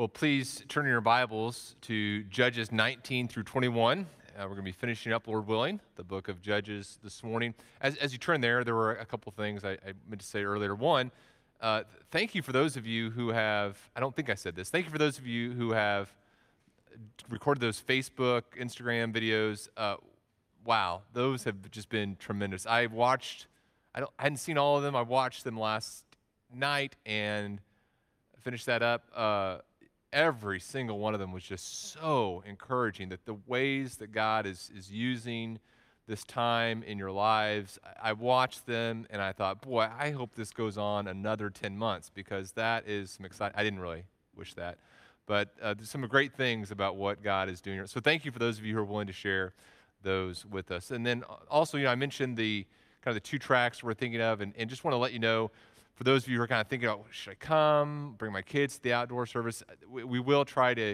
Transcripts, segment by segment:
Well, please turn in your Bibles to Judges 19 through 21. We're going to be finishing up, Lord willing, the book of Judges this morning. As you turn there were a couple things I meant to say earlier. One, thank you for those of you who have, I don't think I said this, thank you for those of you who have recorded those Facebook, Instagram videos. Wow, those have just been tremendous. I hadn't seen all of them. I watched them last night and finished that up. Every single one of them was just so encouraging, that the ways that God is using this time in your lives. I watched them and I thought, boy, I hope this goes on another 10 months, because that is some exciting. I didn't really wish that, but there's some great things about what God is doing. So thank you for those of you who are willing to share those with us. And then also, I mentioned the kind of the two tracks we're thinking of, and just want to let you know, for those of you who are kind of thinking about, should I come, bring my kids to the outdoor service, we will try to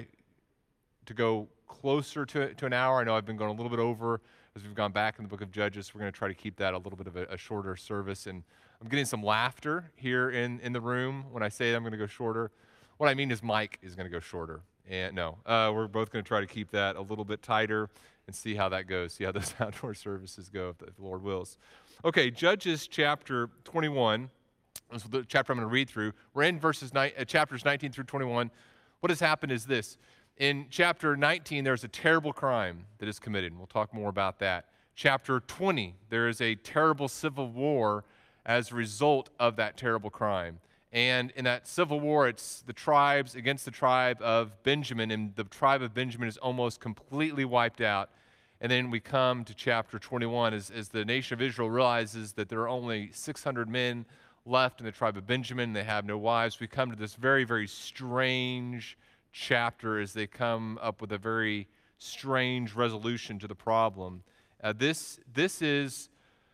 go closer to an hour. I know I've been going a little bit over as we've gone back in the book of Judges. We're going to try to keep that a little bit of a shorter service. And I'm getting some laughter here in the room when I say I'm going to go shorter. What I mean is Mike is going to go shorter. And no, we're both going to try to keep that a little bit tighter and see how that goes, see how those outdoor services go, if the Lord wills. Okay, Judges chapter 21. This is the chapter I'm going to read through. We're in chapters 19 through 21. What has happened is this. In chapter 19, there's a terrible crime that is committed, and we'll talk more about that. Chapter 20, there is a terrible civil war as a result of that terrible crime. And in that civil war, it's the tribes against the tribe of Benjamin, and the tribe of Benjamin is almost completely wiped out. And then we come to chapter 21 as the nation of Israel realizes that there are only 600 men left in the tribe of Benjamin. They have no wives. We come to this very, very strange chapter as they come up with a very strange resolution to the problem. This is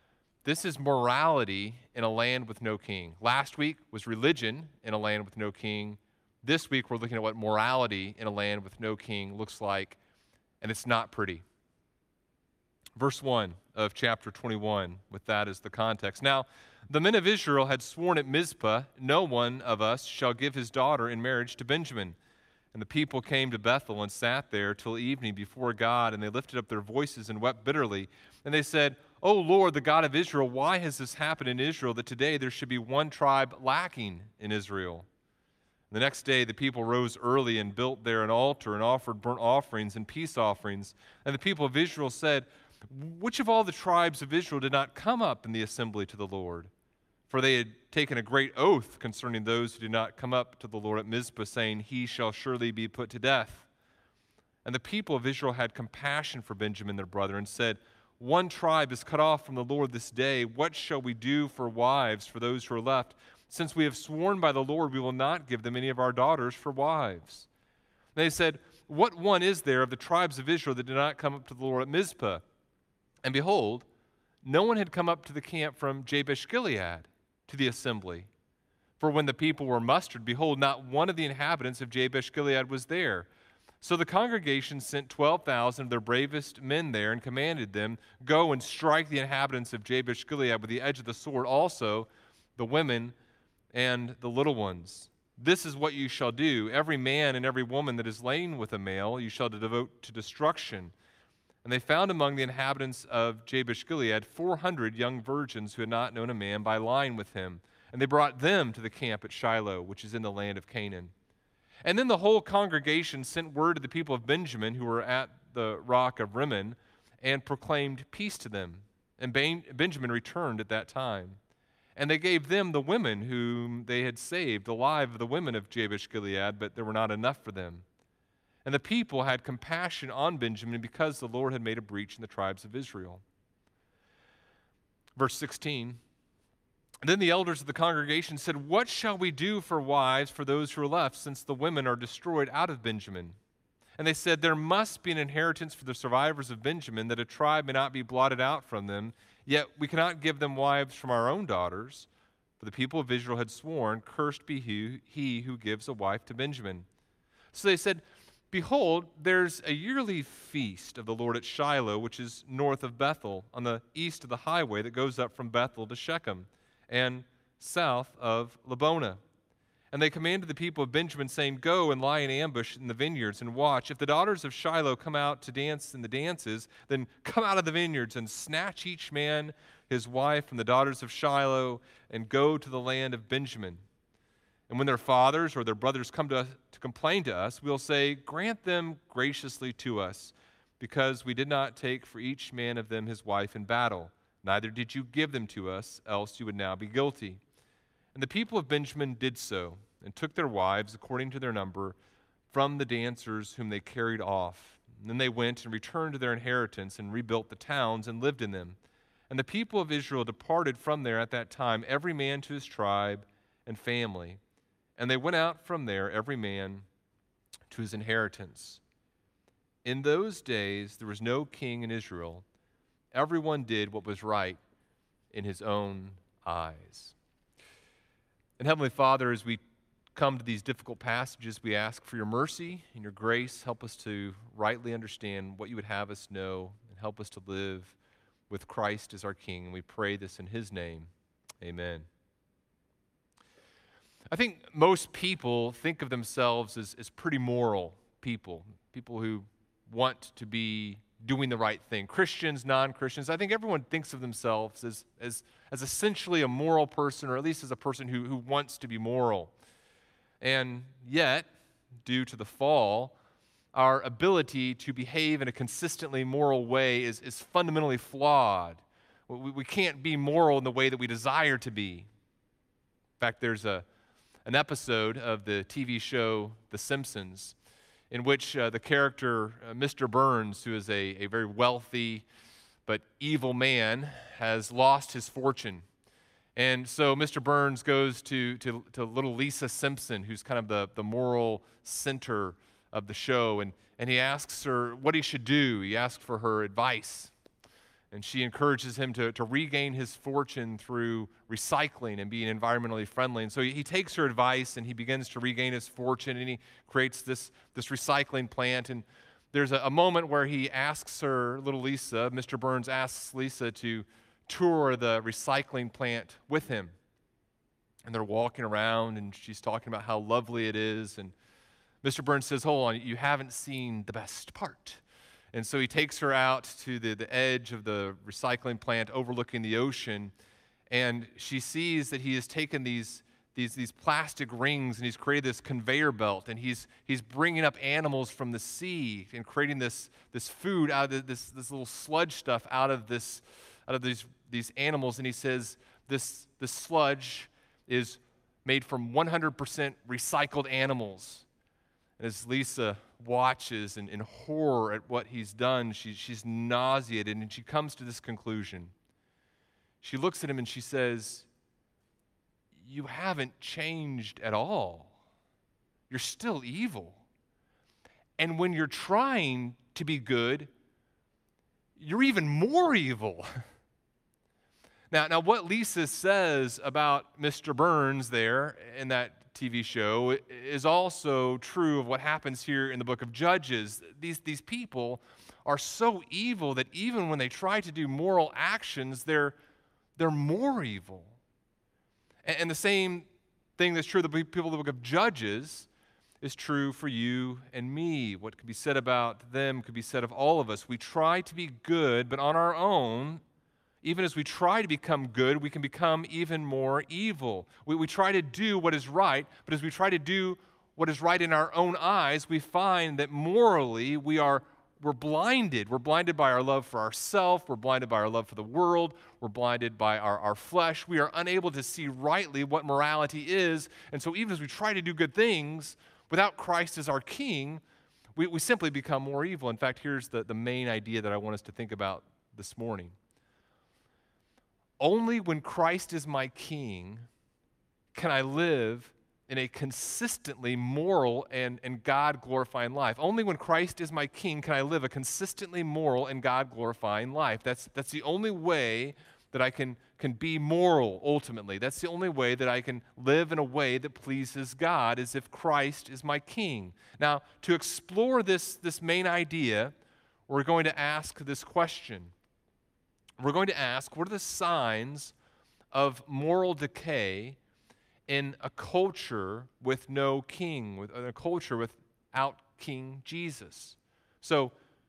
morality in a land with no king. Last week was religion in a land with no king. This week we're looking at what morality in a land with no king looks like, and it's not pretty. Verse 1 of chapter 21, with that as the context. Now, the men of Israel had sworn at Mizpah, "No one of us shall give his daughter in marriage to Benjamin." And the people came to Bethel and sat there till evening before God, and they lifted up their voices and wept bitterly. And they said, "O Lord, the God of Israel, why has this happened in Israel, that today there should be one tribe lacking in Israel?" The next day the people rose early and built there an altar and offered burnt offerings and peace offerings. And the people of Israel said, "Which of all the tribes of Israel did not come up in the assembly to the Lord?" For they had taken a great oath concerning those who did not come up to the Lord at Mizpah, saying, "He shall surely be put to death." And the people of Israel had compassion for Benjamin their brother, and said, "One tribe is cut off from the Lord this day. What shall we do for wives for those who are left? Since we have sworn by the Lord, we will not give them any of our daughters for wives." And they said, "What one is there of the tribes of Israel that did not come up to the Lord at Mizpah?" And behold, no one had come up to the camp from Jabesh Gilead to the assembly. For when the people were mustered, behold, not one of the inhabitants of Jabesh Gilead was there. So the congregation sent 12,000 of their bravest men there and commanded them, "Go and strike the inhabitants of Jabesh Gilead with the edge of the sword, also the women and the little ones. This is what you shall do. Every man and every woman that is lain with a male you shall devote to destruction." And they found among the inhabitants of Jabesh Gilead 400 young virgins who had not known a man by lying with him. And they brought them to the camp at Shiloh, which is in the land of Canaan. And then the whole congregation sent word to the people of Benjamin who were at the rock of Rimmon, and proclaimed peace to them. And Benjamin returned at that time. And they gave them the women whom they had saved, alive of the women of Jabesh Gilead, but there were not enough for them. And the people had compassion on Benjamin because the Lord had made a breach in the tribes of Israel. Verse 16, then the elders of the congregation said, "What shall we do for wives for those who are left, since the women are destroyed out of Benjamin?" And they said, "There must be an inheritance for the survivors of Benjamin, that a tribe may not be blotted out from them. Yet we cannot give them wives from our own daughters." For the people of Israel had sworn, "Cursed be he who gives a wife to Benjamin." So they said, "Behold, there's a yearly feast of the Lord at Shiloh, which is north of Bethel, on the east of the highway that goes up from Bethel to Shechem, and south of Lebonah." And they commanded the people of Benjamin, saying, "Go and lie in ambush in the vineyards and watch. If the daughters of Shiloh come out to dance in the dances, then come out of the vineyards and snatch each man his wife from the daughters of Shiloh and go to the land of Benjamin. And when their fathers or their brothers come to complain to us, we'll say, grant them graciously to us, because we did not take for each man of them his wife in battle. Neither did you give them to us, else you would now be guilty." And the people of Benjamin did so, and took their wives according to their number from the dancers whom they carried off. And then they went and returned to their inheritance and rebuilt the towns and lived in them. And the people of Israel departed from there at that time, every man to his tribe and family. And they went out from there, every man to his inheritance. In those days there was no king in Israel. Everyone did what was right in his own eyes. And Heavenly Father, as we come to these difficult passages, we ask for your mercy and your grace. Help us to rightly understand what you would have us know, and help us to live with Christ as our King. And we pray this in his name. Amen. I think most people think of themselves as pretty moral people who want to be doing the right thing. Christians, non-Christians, I think everyone thinks of themselves as essentially a moral person, or at least as a person who wants to be moral. And yet, due to the fall, our ability to behave in a consistently moral way is fundamentally flawed. We can't be moral in the way that we desire to be. In fact, there's an episode of the TV show The Simpsons in which the character Mr. Burns, who is a very wealthy but evil man, has lost his fortune. And so Mr. Burns goes to little Lisa Simpson, who's kind of the moral center of the show, and he asks her what he should do. He asks for her advice. And she encourages him to regain his fortune through recycling and being environmentally friendly. And so he takes her advice and he begins to regain his fortune, and he creates this recycling plant. And there's a moment where he asks her, little Lisa, Mr. Burns asks Lisa to tour the recycling plant with him. And they're walking around and she's talking about how lovely it is. And Mr. Burns says, "Hold on, you haven't seen the best part." And so he takes her out to the edge of the recycling plant overlooking the ocean, and she sees that he has taken these plastic rings and he's created this conveyor belt, and he's bringing up animals from the sea and creating this food out of this little sludge stuff out of these animals. And he says this sludge is made from 100% recycled animals. And as Lisa watches in horror at what he's done, she's nauseated, and she comes to this conclusion. She looks at him and she says, "You haven't changed at all. You're still evil. And when you're trying to be good, you're even more evil." Now, what Lisa says about Mr. Burns there in that TV show is also true of what happens here in the book of Judges. These people are so evil that even when they try to do moral actions, they're more evil. And the same thing that's true of the people of the book of Judges is true for you and me. What could be said about them could be said of all of us. We try to be good, but on our own, even as we try to become good, we can become even more evil. We try to do what is right, but as we try to do what is right in our own eyes, we find that morally we're blinded. We're blinded by our love for ourselves. We're blinded by our love for the world. We're blinded by our flesh. We are unable to see rightly what morality is. And so even as we try to do good things, without Christ as our King, we simply become more evil. In fact, here's the main idea that I want us to think about this morning. Only when Christ is my King can I live in a consistently moral and God-glorifying life. Only when Christ is my King can I live a consistently moral and God-glorifying life. That's the only way that I can be moral, ultimately. That's the only way that I can live in a way that pleases God, is if Christ is my King. Now, to explore this main idea, we're going to ask this question. We're going to ask, what are the signs of moral decay in a culture with no king, with a culture without King Jesus. So,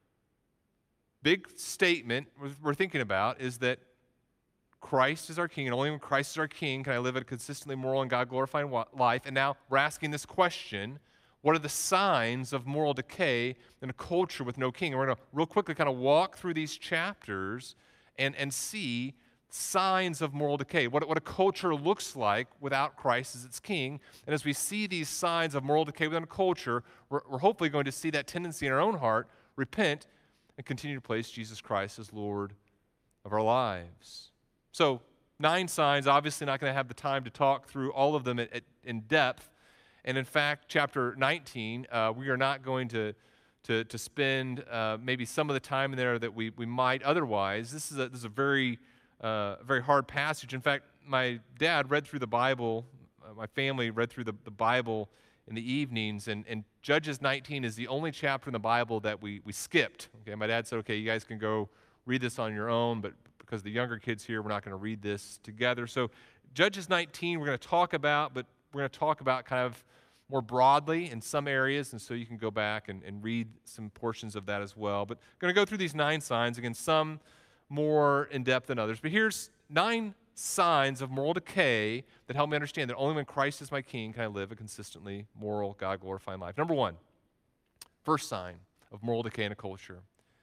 big statement we're thinking about is that Christ is our king, and only when Christ is our king can I live a consistently moral and God-glorifying life. And now we're asking this question: what are the signs of moral decay in a culture with no king? And we're going to real quickly kind of walk through these chapters and see signs of moral decay, what a culture looks like without Christ as its king. And as we see these signs of moral decay within a culture, we're hopefully going to see that tendency in our own heart, repent, and continue to place Jesus Christ as Lord of our lives. So 9 signs, obviously not going to have the time to talk through all of them in depth. And in fact, chapter 19, we are not going to spend maybe some of the time in there that we might otherwise. This is a very hard passage. In fact, my dad read through the Bible, my family read through the Bible in the evenings, and Judges 19 is the only chapter in the Bible that we skipped. Okay, my dad said, okay, you guys can go read this on your own, but because the younger kids here, we're not going to read this together. So Judges 19 we're going to talk about, but we're going to talk about kind of more broadly in some areas, and so you can go back and read some portions of that as well. But I'm going to go through these 9 signs, again, some more in depth than others. But here's 9 signs of moral decay that help me understand that only when Christ is my king can I live a consistently moral, God-glorifying life. Number 1, first sign of moral decay in a culture: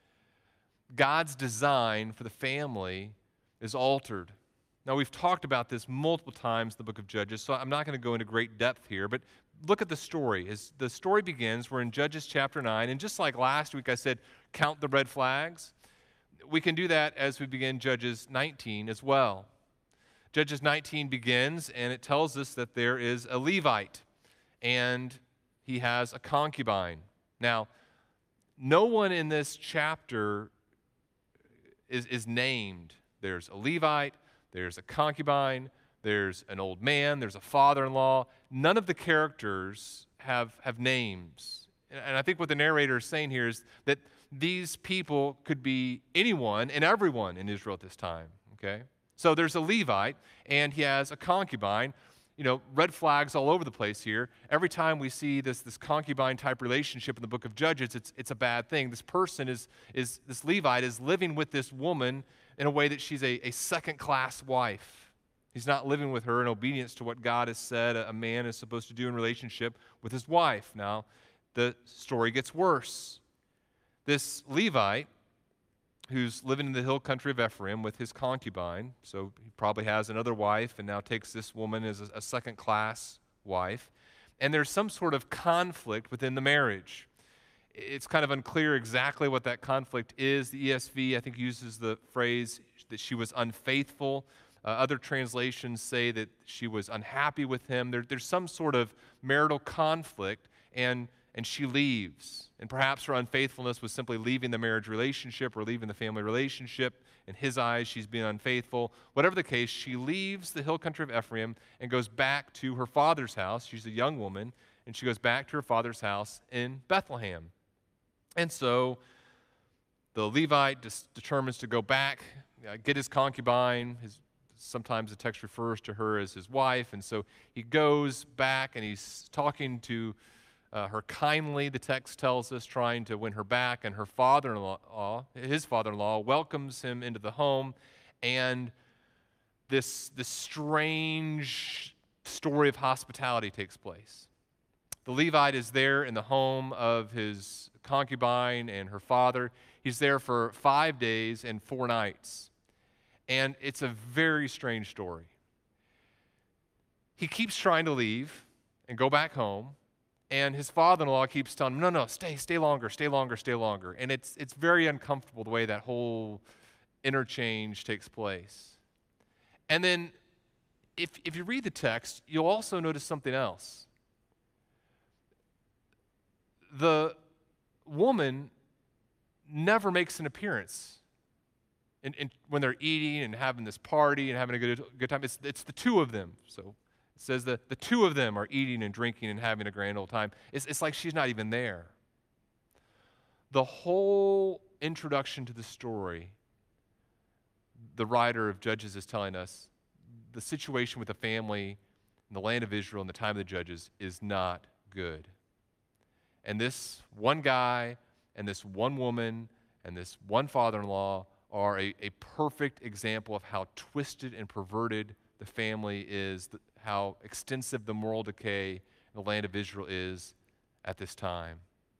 God's design for the family is altered. Now, we've talked about this multiple times in the book of Judges, so I'm not going to go into great depth here, but look at the story. As the story begins, we're in Judges chapter 9, and just like last week I said, count the red flags. We can do that as we begin Judges 19 as well. Judges 19 begins, and it tells us that there is a Levite, and he has a concubine. Now, no one in this chapter is named. There's a Levite, there's a concubine, there's an old man, there's a father-in-law. None of the characters have names. And I think what the narrator is saying here is that these people could be anyone and everyone in Israel at this time, okay? So there's a Levite, and he has a concubine. You know, red flags all over the place here. Every time we see this concubine-type relationship in the book of Judges, it's a bad thing. This person this Levite is living with this woman in a way that she's a second-class wife. He's not living with her in obedience to what God has said a man is supposed to do in relationship with his wife. Now, the story gets worse. This Levite, who's living in the hill country of Ephraim with his concubine, so he probably has another wife and now takes this woman as a second-class wife, and there's some sort of conflict within the marriage. It's kind of unclear exactly what that conflict is. The ESV, I think, uses the phrase that she was unfaithful. Other translations say that she was unhappy with him. There's some sort of marital conflict, and she leaves. And perhaps her unfaithfulness was simply leaving the marriage relationship or leaving the family relationship. In his eyes, she's being unfaithful. Whatever the case, she leaves the hill country of Ephraim and goes back to her father's house. She's a young woman, and she goes back to her father's house in Bethlehem. And so the Levite determines to go back, get his concubine. Sometimes the text refers to her as his wife. And so he goes back, and he's talking to her kindly, the text tells us, trying to win her back. And her his father-in-law, welcomes him into the home. And this strange story of hospitality takes place. The Levite is there in the home of his concubine and her father. He's there for 5 days and 4 nights. And it's a very strange story. He keeps trying to leave and go back home, and his father-in-law keeps telling him, no, stay longer. And it's very uncomfortable the way that whole interchange takes place. And then if you read the text, you'll also notice something else. The woman never makes an appearance when they're eating and having this party and having a good time. It's the two of them. So it says that the two of them are eating and drinking and having a grand old time. It's like she's not even there. The whole introduction to the story, the writer of Judges is telling us the situation with the family in the land of Israel in the time of the judges is not good. And this one guy and this one woman and this one father-in-law are a perfect example of how twisted and perverted the family is, how extensive the moral decay in the land of Israel is at this time.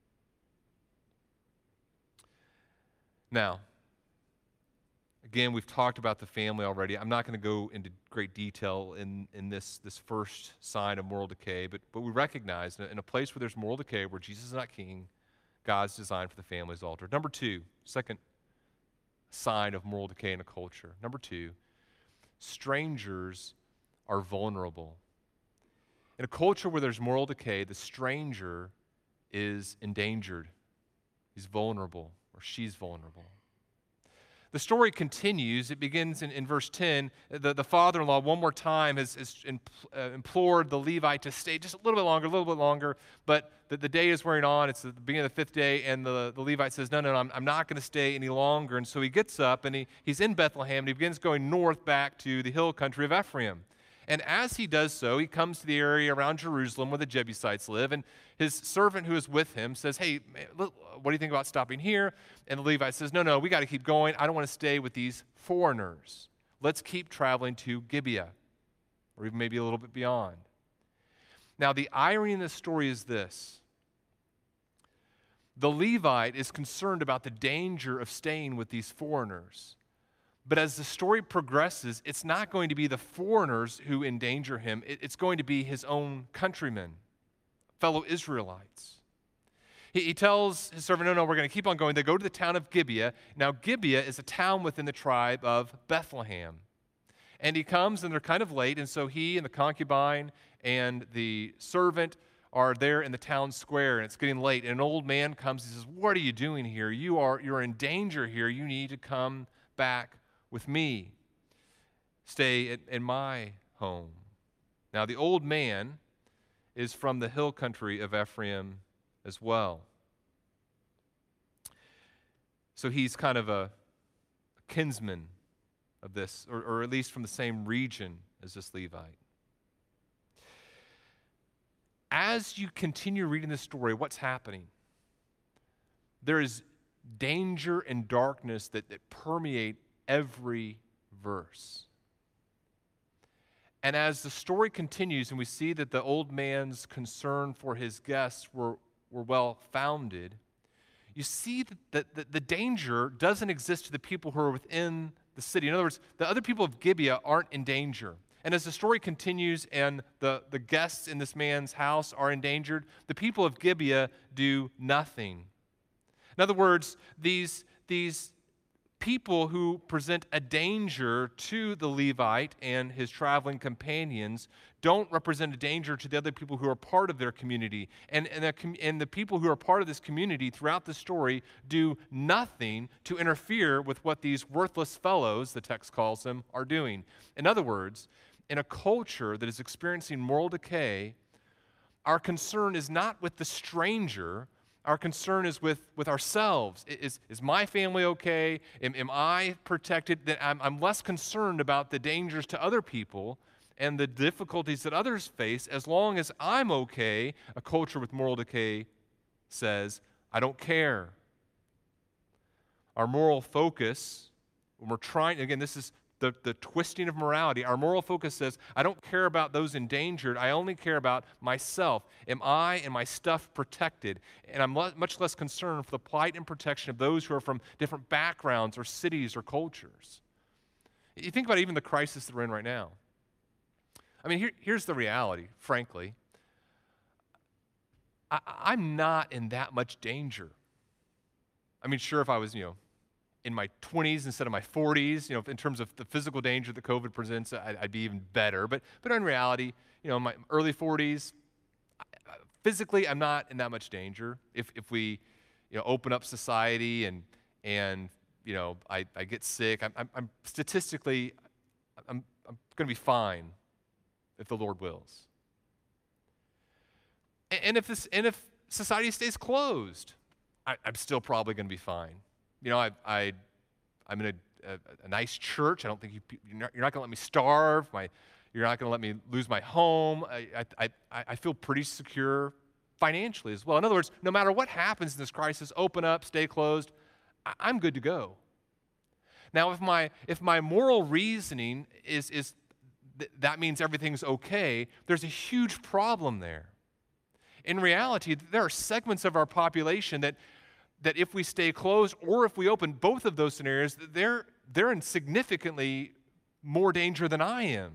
Now, again, we've talked about the family already. I'm not going to go into great detail in this first sign of moral decay, but we recognize in a place where there's moral decay, where Jesus is not king, God's design for the family is altered. Number two, second sign of moral decay in a culture. Number two, strangers are vulnerable. In a culture where there's moral decay, the stranger is endangered. He's vulnerable, or she's vulnerable. The story continues. It begins in verse 10. The father-in-law, one more time, has implored the Levite to stay just a little bit longer. But the day is wearing on. It's the beginning of the fifth day, and the Levite says, no, I'm not going to stay any longer. And so he gets up, and he's in Bethlehem, and he begins going north back to the hill country of Ephraim. And as he does so, he comes to the area around Jerusalem where the Jebusites live, and his servant who is with him says, hey, what do you think about stopping here? And the Levite says, no, we got to keep going. I don't want to stay with these foreigners. Let's keep traveling to Gibeah, or even maybe a little bit beyond. Now, the irony in this story is this. The Levite is concerned about the danger of staying with these foreigners. But as the story progresses, it's not going to be the foreigners who endanger him. It's going to be his own countrymen, fellow Israelites. He tells his servant, no, we're going to keep on going. They go to the town of Gibeah. Now, Gibeah is a town within the tribe of Bethlehem. And he comes, and they're kind of late, and so he and the concubine and the servant are there in the town square, and it's getting late. And an old man comes and says, what are you doing here? You're in danger here. You need to come back with me. Stay in my home. Now, the old man is from the hill country of Ephraim as well. So he's kind of a kinsman of this, or at least from the same region as this Levite. As you continue reading this story, what's happening? There is danger and darkness that permeate every verse. And as the story continues and we see that the old man's concern for his guests were well founded, you see that the danger doesn't exist to the people who are within the city. In other words, the other people of Gibeah aren't in danger. And as the story continues and the guests in this man's house are endangered, the people of Gibeah do nothing. In other words, these people who present a danger to the Levite and his traveling companions don't represent a danger to the other people who are part of their community. And the people who are part of this community throughout the story do nothing to interfere with what these worthless fellows, the text calls them, are doing. In other words, in a culture that is experiencing moral decay, our concern is not with the stranger. Our concern is with ourselves. Is my family okay? Am I protected? That I'm less concerned about the dangers to other people and the difficulties that others face. As long as I'm okay, a culture with moral decay says, I don't care. Our moral focus, when we're trying, again, this is the twisting of morality. Our moral focus says, I don't care about those endangered. I only care about myself. Am I and my stuff protected? And I'm much less concerned for the plight and protection of those who are from different backgrounds or cities or cultures. You think about even the crisis that we're in right now. I mean, here's the reality, frankly. I'm not in that much danger. I mean, sure, if I was, in my 20s instead of my 40s, in terms of the physical danger that COVID presents, I'd be even better. But in reality, in my early 40s, physically, I'm not in that much danger. If we, open up society and I get sick, I'm statistically, I'm going to be fine if the Lord wills. And if society stays closed, I'm still probably going to be fine. I'm in a nice church. I don't think you're not going to let me starve. You're not going to let me lose my home. I feel pretty secure financially as well. In other words, no matter what happens in this crisis, open up, stay closed, I'm good to go. Now, if my moral reasoning is that means everything's okay, there's a huge problem there. In reality, there are segments of our population that if we stay closed or if we open, both of those scenarios, they're in significantly more danger than I am.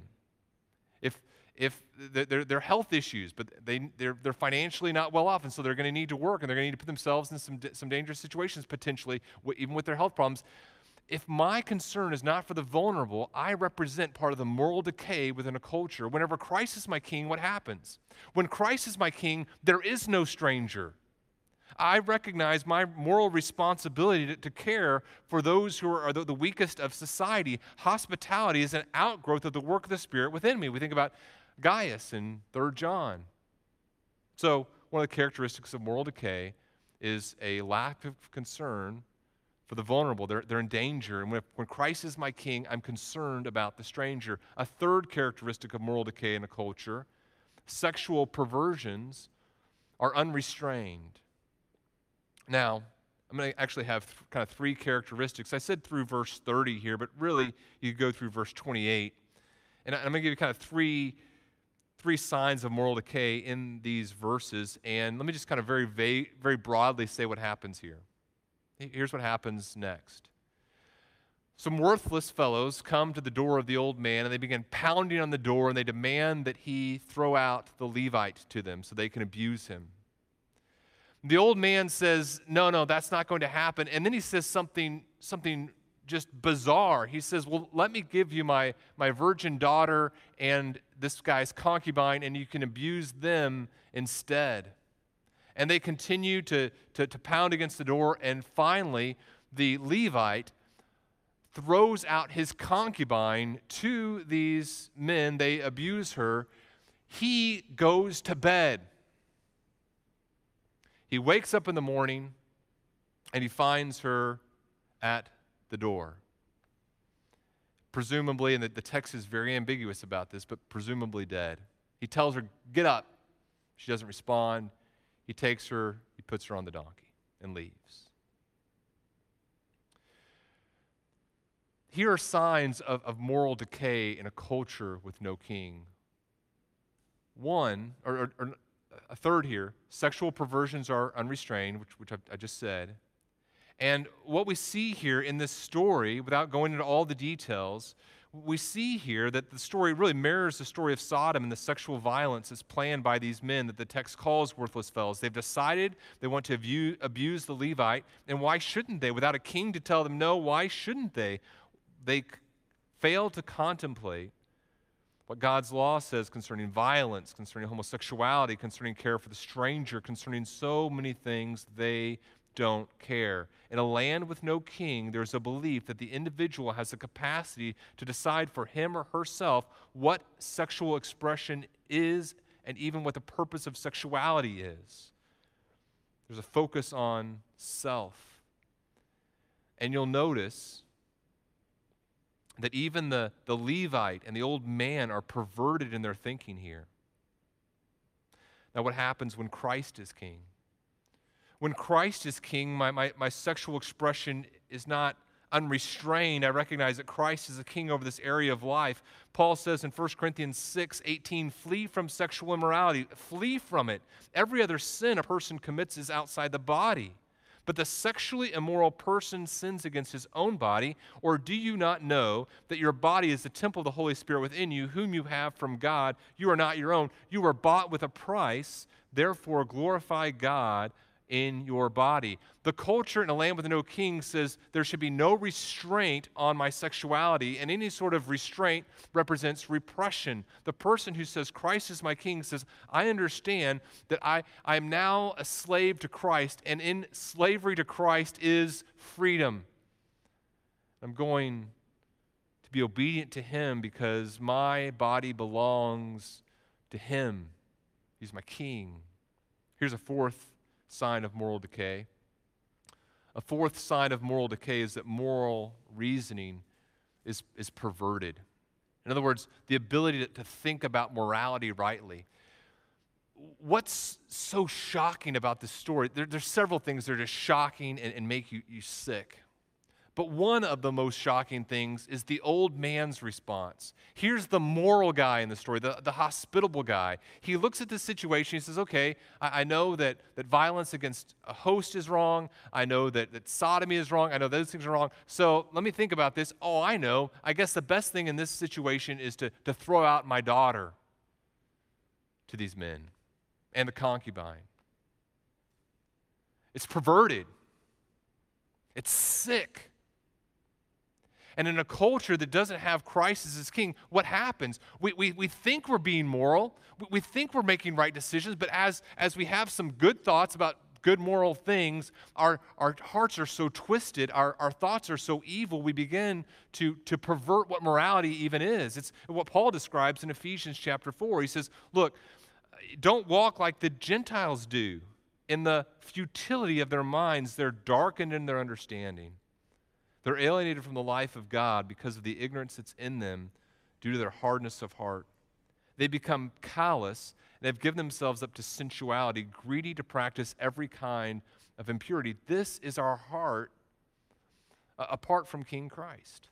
If they're health issues, but they're financially not well off, and so they're going to need to work, and they're going to need to put themselves in some dangerous situations potentially, even with their health problems. If my concern is not for the vulnerable, I represent part of the moral decay within a culture. Whenever Christ is my king, what happens? When Christ is my king, there is no stranger. I recognize my moral responsibility to care for those who are the weakest of society. Hospitality is an outgrowth of the work of the Spirit within me. We think about Gaius in 3 John. So one of the characteristics of moral decay is a lack of concern for the vulnerable. They're in danger. And when Christ is my king, I'm concerned about the stranger. A third characteristic of moral decay in a culture, sexual perversions are unrestrained. Now, I'm going to actually have kind of three characteristics. I said through verse 30 here, but really you could go through verse 28. And I'm going to give you kind of three signs of moral decay in these verses. And let me just kind of very broadly say what happens here. Here's what happens next. Some worthless fellows come to the door of the old man, and they begin pounding on the door, and they demand that he throw out the Levite to them so they can abuse him. The old man says, no, that's not going to happen. And then he says something just bizarre. He says, well, let me give you my virgin daughter and this guy's concubine, and you can abuse them instead. And they continue to pound against the door, and finally, the Levite throws out his concubine to these men. They abuse her. He goes to bed. He wakes up in the morning, and he finds her at the door. Presumably, and the text is very ambiguous about this, but presumably dead. He tells her, get up. She doesn't respond. He takes her, he puts her on the donkey, and leaves. Here are signs of moral decay in a culture with no king. One, or a third here, sexual perversions are unrestrained, which I just said. And what we see here in this story, without going into all the details, we see here that the story really mirrors the story of Sodom and the sexual violence that's planned by these men that the text calls worthless fellows. They've decided they want to abuse the Levite, and why shouldn't they? Without a king to tell them no, why shouldn't they? They fail to contemplate what God's law says concerning violence, concerning homosexuality, concerning care for the stranger, concerning so many things. They don't care. In a land with no king, there's a belief that the individual has the capacity to decide for him or herself what sexual expression is and even what the purpose of sexuality is. There's a focus on self. And you'll notice that even the Levite and the old man are perverted in their thinking here. Now, what happens when Christ is king? When Christ is king, my sexual expression is not unrestrained. I recognize that Christ is the king over this area of life. Paul says in 1 Corinthians 6:18, flee from sexual immorality. Flee from it. Every other sin a person commits is outside the body. But the sexually immoral person sins against his own body. Or do you not know that your body is the temple of the Holy Spirit within you, whom you have from God? You are not your own. You were bought with a price. Therefore, glorify God in your body. The culture in a land with no king says there should be no restraint on my sexuality, and any sort of restraint represents repression. The person who says Christ is my king says, I understand that I am now a slave to Christ, and in slavery to Christ is freedom. I'm going to be obedient to him because my body belongs to him. He's my king. Here's a fourth sign of moral decay. A fourth sign of moral decay is that moral reasoning is perverted. In other words, the ability to think about morality rightly. What's so shocking about this story? There's several things that are just shocking and make you sick. But one of the most shocking things is the old man's response. Here's the moral guy in the story, the hospitable guy. He looks at the situation. He says, okay, I know that violence against a host is wrong. I know that sodomy is wrong. I know those things are wrong. So let me think about this. Oh, I know. I guess the best thing in this situation is to throw out my daughter to these men and the concubine. It's perverted. It's sick. And in a culture that doesn't have Christ as its king, what happens? We think we're being moral. We think we're making right decisions, but as we have some good thoughts about good moral things, our hearts are so twisted, our thoughts are so evil, we begin to pervert what morality even is. It's what Paul describes in Ephesians chapter 4. He says, look, don't walk like the Gentiles do. In the futility of their minds, they're darkened in their understanding. They're alienated from the life of God because of the ignorance that's in them due to their hardness of heart. They become callous and have given themselves up to sensuality, greedy to practice every kind of impurity. This is our heart apart from King Christ.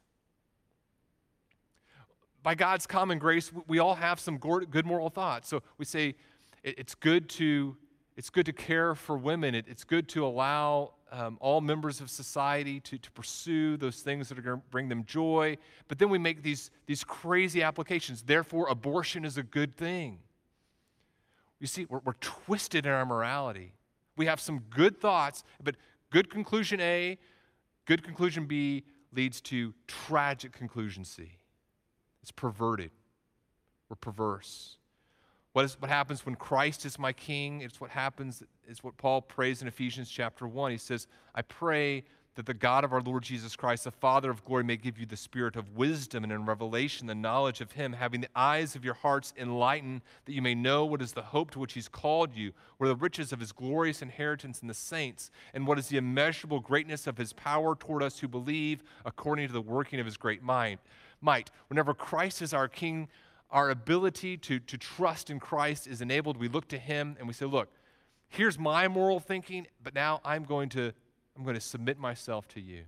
By God's common grace, we all have some good moral thoughts. So we say it's good to care for women. It's good to allow all members of society to pursue those things that are going to bring them joy. But then we make these crazy applications. Therefore, abortion is a good thing. You see, we're twisted in our morality. We have some good thoughts, but good conclusion A, good conclusion B leads to tragic conclusion C. It's perverted. We're perverse. What happens when Christ is my king? It's what happens, it's what Paul prays in Ephesians chapter 1. He says, I pray that the God of our Lord Jesus Christ, the Father of glory, may give you the spirit of wisdom and in revelation, the knowledge of him, having the eyes of your hearts enlightened, that you may know what is the hope to which he's called you, what are the riches of his glorious inheritance in the saints, and what is the immeasurable greatness of his power toward us who believe, according to the working of his great might. Whenever Christ is our king, our ability to trust in Christ is enabled. We look to him and we say, look, here's my moral thinking, but now I'm going to submit myself to you.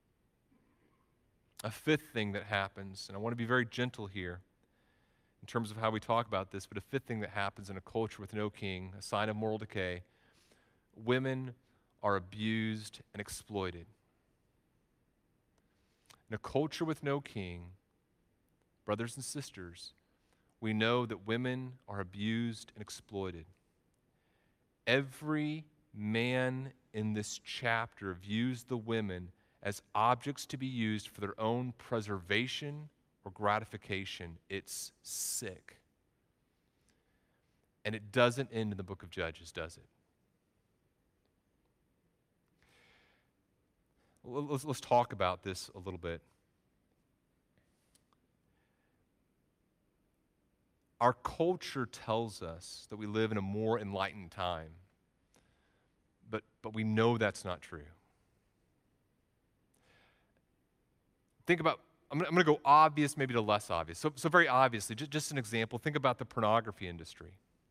A fifth thing that happens, and I want to be very gentle here in terms of how we talk about this, but a fifth thing that happens in a culture with no king, a sign of moral decay, women are abused and exploited. In a culture with no king, brothers and sisters, we know that women are abused and exploited. Every man in this chapter views the women as objects to be used for their own preservation or gratification. It's sick. And it doesn't end in the book of Judges, does it? Let's talk about this a little bit. Our culture tells us that we live in a more enlightened time, but we know that's not true. Think about, I'm going to go obvious maybe to less obvious. So very obviously, just an example, think about the pornography industry.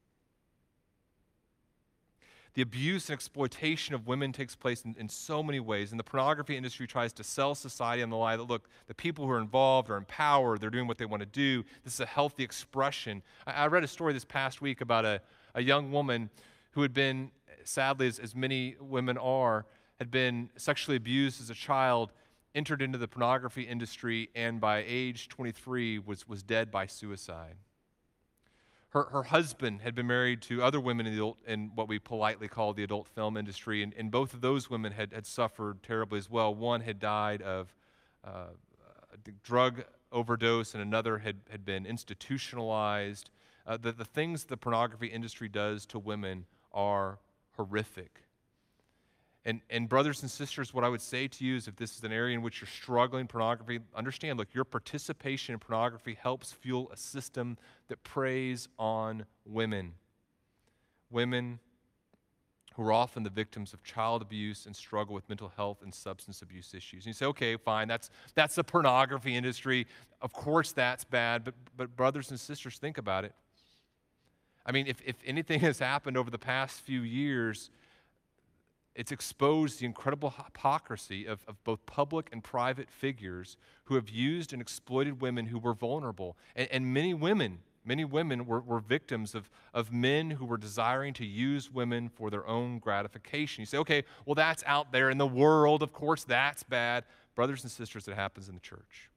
The abuse and exploitation of women takes place in so many ways, and the pornography industry tries to sell society on the lie that, look, the people who are involved are empowered, they're doing what they want to do, this is a healthy expression. I read a story this past week about a young woman who had been, sadly, as many women are, had been sexually abused as a child, entered into the pornography industry, and by age 23 was dead by suicide. Her husband had been married to other women in what we politely call the adult film industry, and both of those women had suffered terribly as well. One had died of a drug overdose, and another had been institutionalized. The things the pornography industry does to women are horrific. And brothers and sisters, what I would say to you is if this is an area in which you're struggling pornography, understand, look, your participation in pornography helps fuel a system that preys on women. Women who are often the victims of child abuse and struggle with mental health and substance abuse issues. And you say, okay, fine, that's the pornography industry. Of course that's bad, but brothers and sisters, think about it. I mean, if anything has happened over the past few years, it's exposed the incredible hypocrisy of both public and private figures who have used and exploited women who were vulnerable. And many women were victims of men who were desiring to use women for their own gratification. You say, okay, well, that's out there in the world. Of course, that's bad. Brothers and sisters, it happens in the church.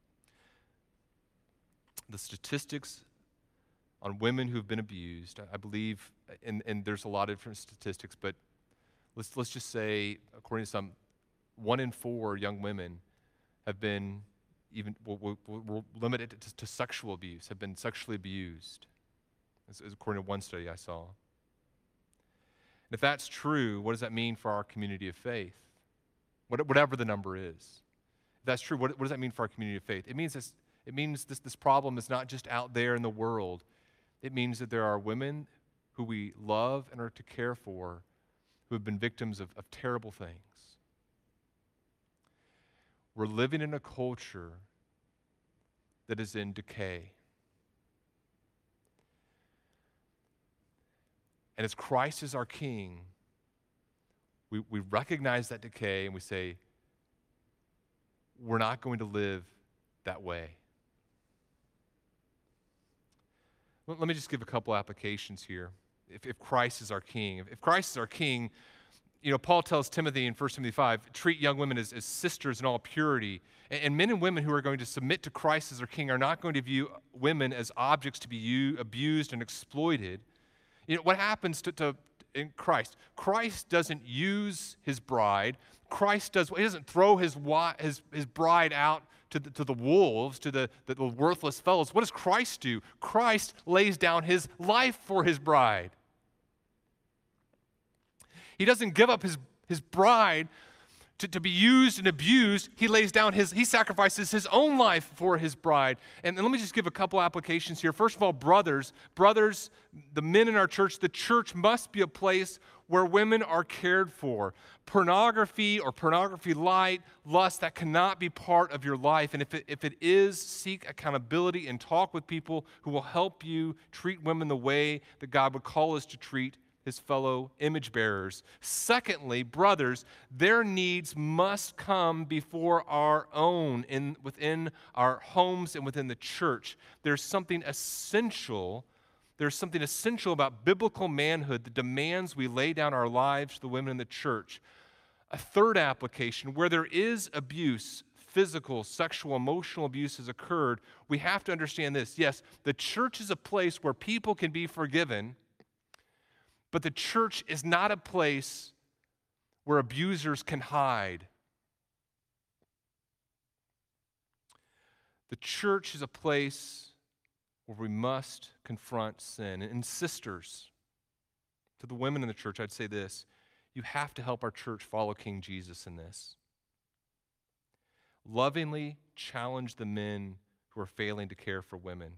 The statistics on women who've been abused, I believe, and there's a lot of different statistics, but let's just say, according to some, 1 in 4 young women have been we're limited to sexual abuse, have been sexually abused, as according to one study I saw. And if that's true, what does that mean for our community of faith? Whatever the number is. If that's true, what does that mean for our community of faith? It means this problem is not just out there in the world. It means that there are women who we love and are to care for who have been victims of terrible things. We're living in a culture that is in decay. And as Christ is our King, we recognize that decay and we say, we're not going to live that way. Let me just give a couple applications here. If Christ is our King. If Christ is our King, Paul tells Timothy in 1 Timothy 5, treat young women as sisters in all purity. And men and women who are going to submit to Christ as their King are not going to view women as objects to be abused and exploited. What happens in Christ? Christ doesn't use his bride. He doesn't throw his bride out to the wolves, to the worthless fellows. What does Christ do? Christ lays down his life for his bride. He doesn't give up his bride to be used and abused. He sacrifices his own life for his bride. And let me just give a couple applications here. First of all, brothers, the men in our church, the church must be a place where women are cared for. Pornography or pornography light, lust, that cannot be part of your life. And if it is, seek accountability and talk with people who will help you treat women the way that God would call us to treat his fellow image bearers. Secondly, brothers, their needs must come before our own within our homes and within the church. There's something essential about biblical manhood that demands we lay down our lives to the women in the church. A third application, where there is abuse, physical, sexual, emotional abuse has occurred, we have to understand this. Yes, the church is a place where people can be forgiven, but the church is not a place where abusers can hide. The church is a place where we must confront sin. And sisters, to the women in the church, I'd say this: you have to help our church follow King Jesus in this. Lovingly challenge the men who are failing to care for women.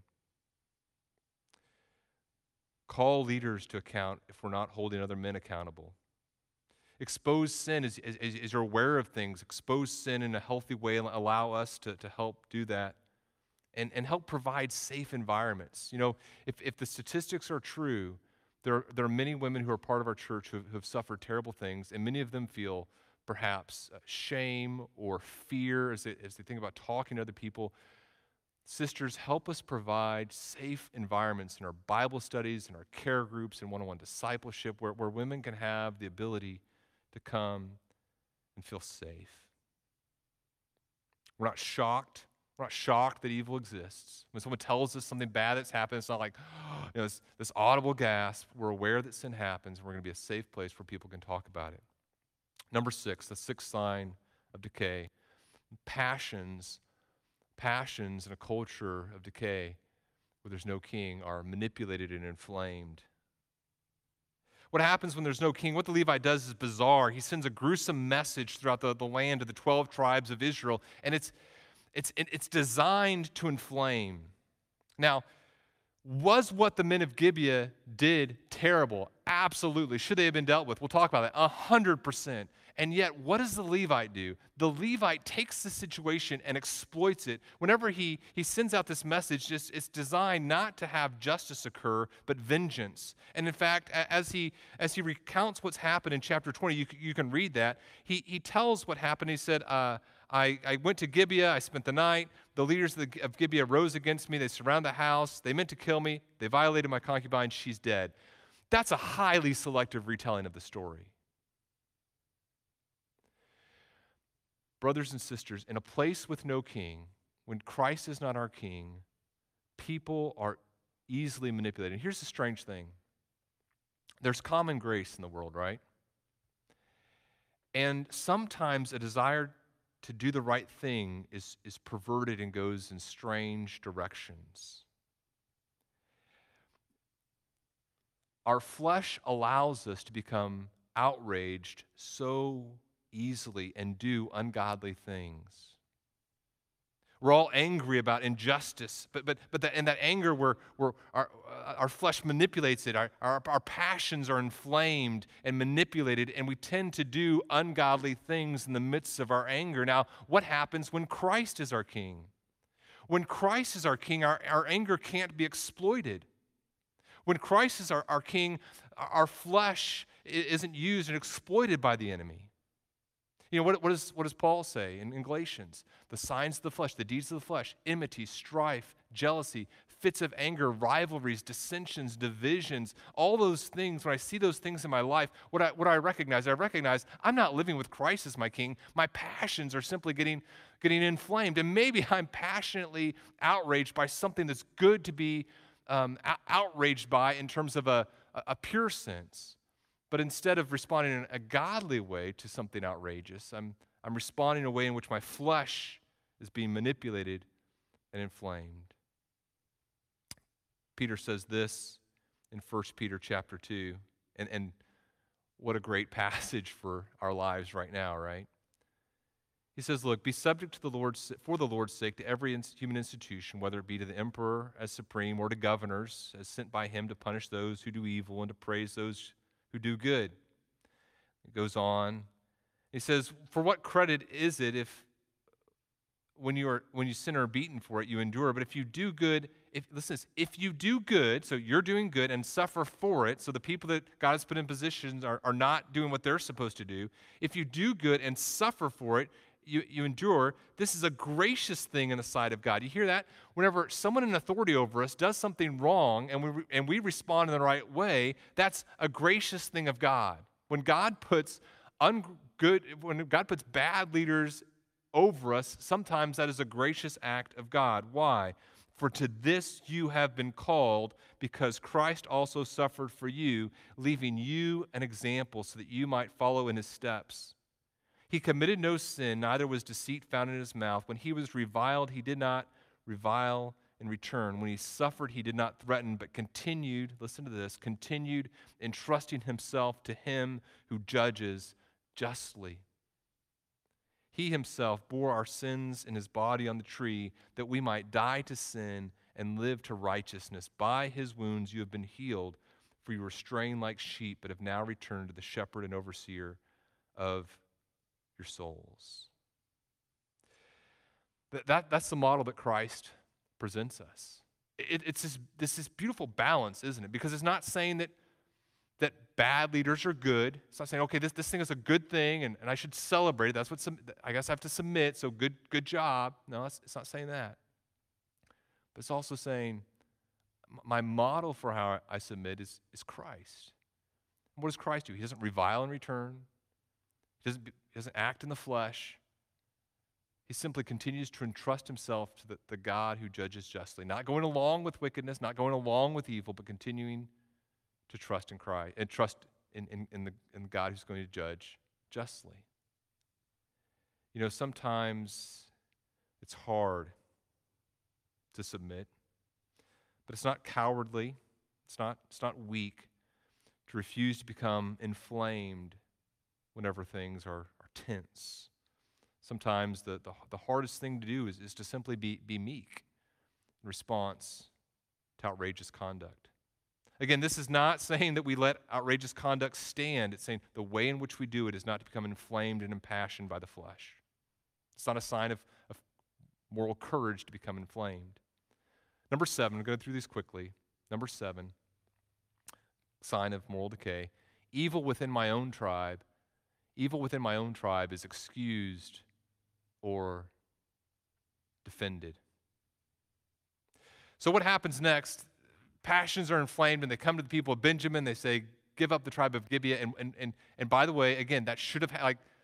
Call leaders to account if we're not holding other men accountable. Expose sin as you're aware of things. Expose sin in a healthy way and allow us to help do that. And help provide safe environments. If the statistics are true, there are many women who are part of our church who have suffered terrible things, and many of them feel perhaps shame or fear as they think about talking to other people. Sisters, help us provide safe environments in our Bible studies, in our care groups, in one-on-one discipleship, where women can have the ability to come and feel safe. We're not shocked. We're not shocked that evil exists. When someone tells us something bad that's happened, it's not like this audible gasp. We're aware that sin happens, and we're going to be a safe place where people can talk about it. Number 6, the sixth sign of decay: passions in a culture of decay where there's no king are manipulated and inflamed. What happens when there's no king? What the Levite does is bizarre. He sends a gruesome message throughout the land of the 12 tribes of Israel, and it's designed to inflame. Now, Was what the men of Gibeah did terrible? Absolutely. Should they have been dealt with? We'll talk about that. 100%. And yet, what does the Levite do? The Levite takes the situation and exploits it. Whenever he sends out this message, it's designed not to have justice occur, but vengeance. And in fact, as he recounts what's happened in chapter 20, you can read that. He tells what happened. He said, I went to Gibeah, I spent the night. The leaders of Gibeah rose against me. They surround the house. They meant to kill me. They violated my concubine. She's dead. That's a highly selective retelling of the story. Brothers and sisters, in a place with no king, when Christ is not our king, people are easily manipulated. Here's the strange thing. There's common grace in the world, right? And sometimes a desire to do the right thing is perverted and goes in strange directions. Our flesh allows us to become outraged so easily and do ungodly things. We're all angry about injustice, but in that anger, our flesh manipulates it. Our passions are inflamed and manipulated, and we tend to do ungodly things in the midst of our anger. Now, what happens when Christ is our king? When Christ is our king, our anger can't be exploited. When Christ is our king, our flesh isn't used and exploited by the enemy. You know, what does Paul say in Galatians? The signs of the flesh, the deeds of the flesh, enmity, strife, jealousy, fits of anger, rivalries, dissensions, divisions, all those things. When I see those things in my life, what I recognize I'm not living with Christ as my king. My passions are simply getting inflamed. And maybe I'm passionately outraged by something that's good to be outraged by in terms of a pure sense. But instead of responding in a godly way to something outrageous, I'm responding in a way in which my flesh is being manipulated and inflamed. Peter says this in 1 Peter chapter 2, and what a great passage for our lives right now, right? He says, look, be subject to for the Lord's sake to every human institution, whether it be to the emperor as supreme or to governors as sent by him to punish those who do evil and to praise those who do good. It goes on. He says, for what credit is it if when you sin or are beaten for it, you endure? But if you do good, if you do good, so you're doing good and suffer for it, so the people that God has put in positions are not doing what they're supposed to do. If you do good and suffer for it, you endure. This is a gracious thing in the sight of God. You hear that? Whenever someone in authority over us does something wrong and we respond in the right way, that's a gracious thing of God. When God puts bad leaders over us, sometimes that is a gracious act of God. Why? For to this you have been called, because Christ also suffered for you, leaving you an example so that you might follow in his steps. He committed no sin, neither was deceit found in his mouth. When he was reviled, he did not revile in return. When he suffered, he did not threaten, but continued, listen to this, continued entrusting himself to him who judges justly. He himself bore our sins in his body on the tree, that we might die to sin and live to righteousness. By his wounds you have been healed, for you were straying like sheep, but have now returned to the shepherd and overseer of your souls. That's the model that Christ presents us. It's this beautiful balance, isn't it? Because it's not saying that bad leaders are good. It's not saying, okay, this thing is a good thing and I should celebrate it. That's what I guess I have to submit, so good job. No, it's not saying that. But it's also saying my model for how I submit is Christ. And what does Christ do? He doesn't revile in return. He doesn't act in the flesh. He simply continues to entrust himself to the God who judges justly, not going along with wickedness, not going along with evil, but continuing to trust in Christ and trust in the God who's going to judge justly. You know, sometimes it's hard to submit, but it's not cowardly, it's not weak to refuse to become inflamed whenever things are tense. Sometimes the hardest thing to do is to simply be meek in response to outrageous conduct. Again, this is not saying that we let outrageous conduct stand. It's saying the way in which we do it is not to become inflamed and impassioned by the flesh. It's not a sign of moral courage to become inflamed. Number 7, I'm going through these quickly. Number 7, sign of moral decay. Evil within my own tribe is excused or defended. So what happens next? Passions are inflamed and they come to the people of Benjamin. They say, give up the tribe of Gibeah. And by the way, again, that should have,